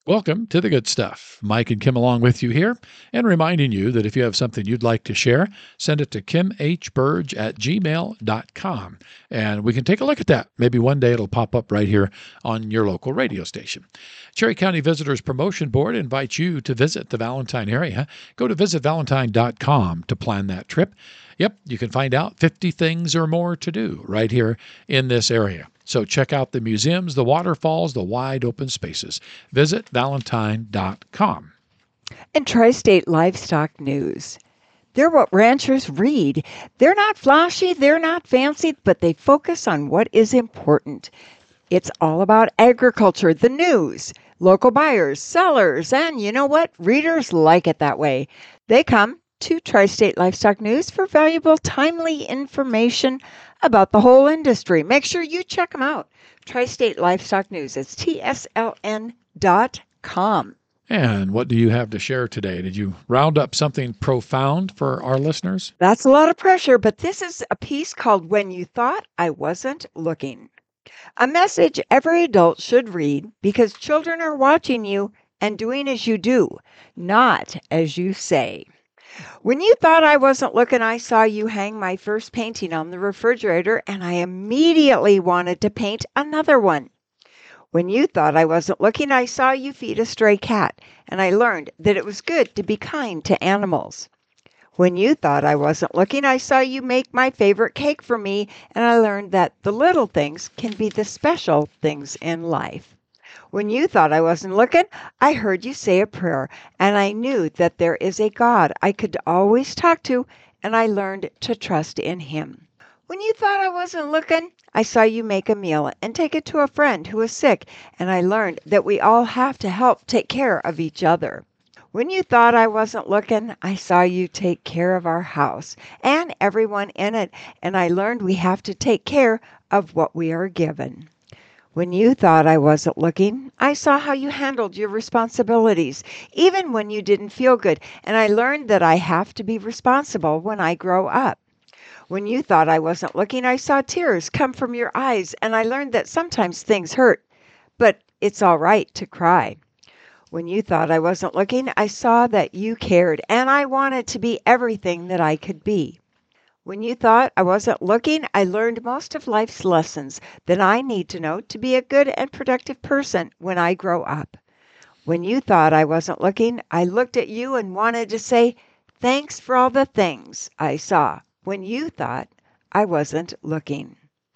Welcome to the good stuff. Mike and Kim along with you here, and reminding you that if you have something you'd like to share, send it to kimhburge@gmail.com. And we can take a look at that. Maybe one day it'll pop up right here on your local radio station. Cherry County Visitors Promotion Board invites you to visit the Valentine area. Go to visitvalentine.com to plan that trip. Yep, you can find out 50 things or more to do right here in this area. So check out the museums, the waterfalls, the wide open spaces. Visit valentine.com. And Tri-State Livestock News. They're what ranchers read. They're not flashy, they're not fancy, but they focus on what is important. It's all about agriculture, the news, local buyers, sellers, and you know what? Readers like it that way. They come to Tri-State Livestock News for valuable, timely information about the whole industry. Make sure you check them out. Tri-State Livestock News. It's TSLN.com. And what do you have to share today? Did you round up something profound for our listeners? That's a lot of pressure, but this is a piece called When You Thought I Wasn't Looking. A message every adult should read because children are watching you and doing as you do, not as you say. When you thought I wasn't looking, I saw you hang my first painting on the refrigerator, and I immediately wanted to paint another one. When you thought I wasn't looking, I saw you feed a stray cat, and I learned that it was good to be kind to animals. When you thought I wasn't looking, I saw you make my favorite cake for me, and I learned that the little things can be the special things in life. When you thought I wasn't looking, I heard you say a prayer, and I knew that there is a God I could always talk to, and I learned to trust in Him. When you thought I wasn't looking, I saw you make a meal and take it to a friend who was sick, and I learned that we all have to help take care of each other. When you thought I wasn't looking, I saw you take care of our house and everyone in it, and I learned we have to take care of what we are given. When you thought I wasn't looking, I saw how you handled your responsibilities, even when you didn't feel good, and I learned that I have to be responsible when I grow up. When you thought I wasn't looking, I saw tears come from your eyes, and I learned that sometimes things hurt, but it's all right to cry. When you thought I wasn't looking, I saw that you cared, and I wanted to be everything that I could be. When you thought I wasn't looking, I learned most of life's lessons that I need to know to be a good and productive person when I grow up. When you thought I wasn't looking, I looked at you and wanted to say, thanks for all the things I saw when you thought I wasn't looking.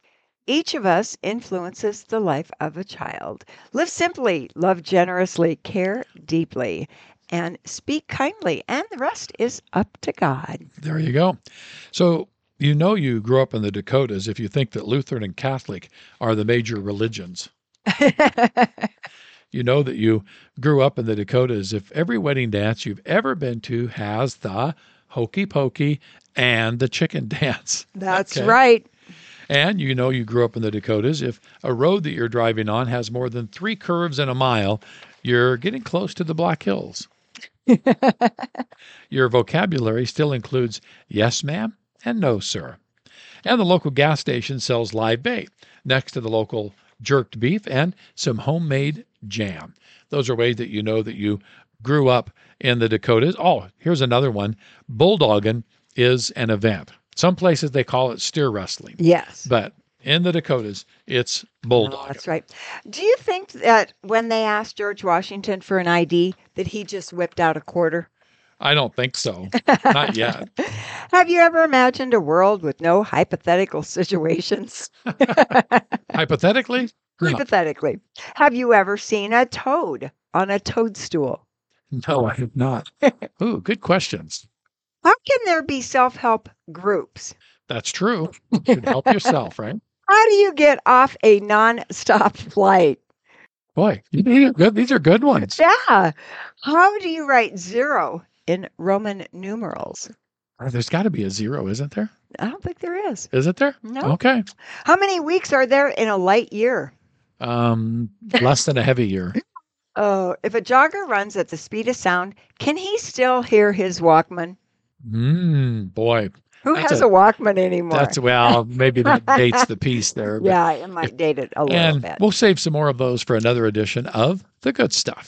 Each of us influences the life of a child. Live simply, love generously, care deeply, and speak kindly, and the rest is up to God. There you go. So you grew up in the Dakotas if you think that Lutheran and Catholic are the major religions. You know that you grew up in the Dakotas if every wedding dance you've ever been to has the hokey pokey and the chicken dance. That's right. And you know you grew up in the Dakotas if a road that you're driving on has more than 3 curves in a mile, you're getting close to the Black Hills. Your vocabulary still includes yes, ma'am, and no, sir. And the local gas station sells live bait next to the local jerked beef and some homemade jam. Those are ways that you know that you grew up in the Dakotas. Oh, here's another one. Bulldogging is an event. Some places they call it steer wrestling. Yes. But in the Dakotas, it's bulldogging. That's right. Do you think that when they asked George Washington for an ID, that he just whipped out a quarter? I don't think so. Not yet. Have you ever imagined a world with no hypothetical situations? Hypothetically? No. Hypothetically. Have you ever seen a toad on a toadstool? No, I have not. Ooh, good questions. How can there be self-help groups? That's true. You can help yourself, right? How do you get off a non-stop flight? Boy, these are good ones. Yeah. How do you write 0 in Roman numerals? There's got to be a 0, isn't there? I don't think there is. Isn't there? No. Okay. How many weeks are there in a light year? Less than a heavy year. Oh, if a jogger runs at the speed of sound, can he still hear his Walkman? Boy. Who has a Walkman anymore? Maybe that dates the piece there. Yeah, it might date it a little bit. And we'll save some more of those for another edition of The Good Stuff.